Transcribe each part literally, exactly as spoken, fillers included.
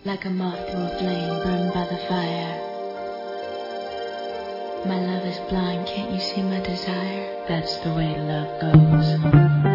Like a moth to a flame burned by the fire. My love is blind, can't you see my desire? That's the way love goes.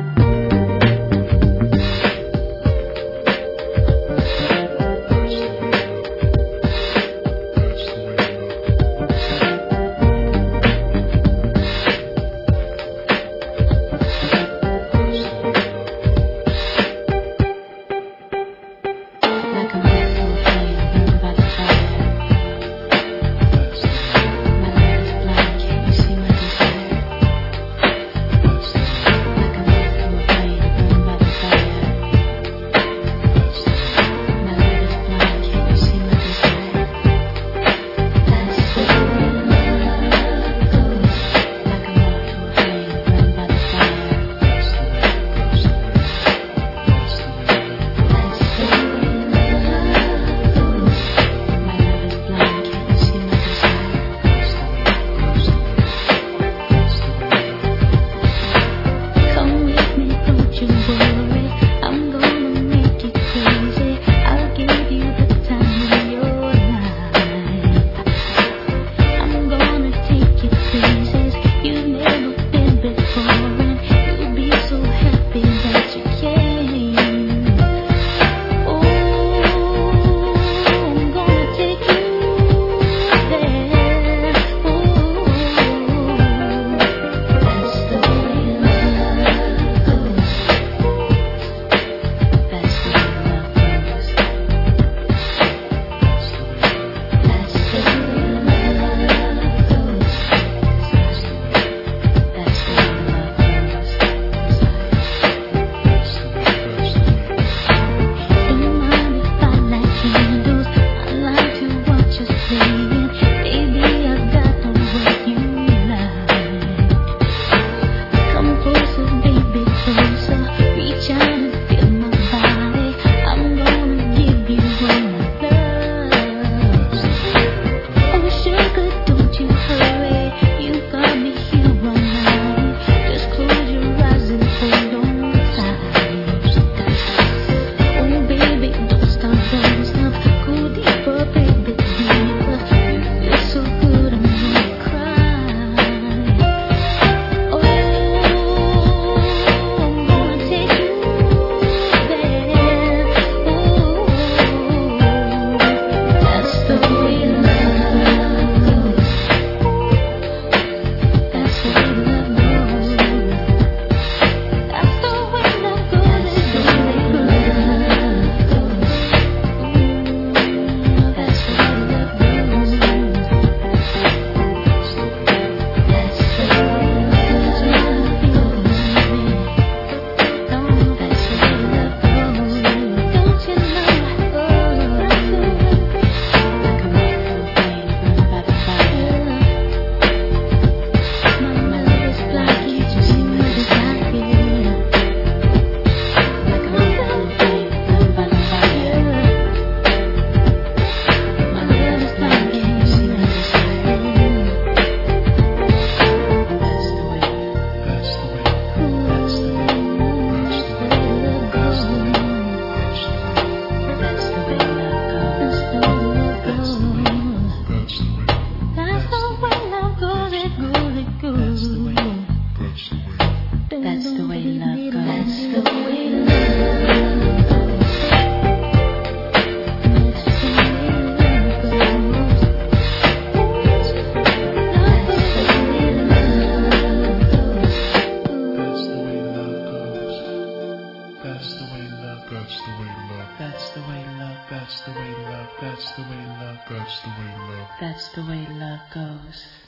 That's the way love. That's the way love. That's the way love. That's the way love. That's the way love. That's the way love goes.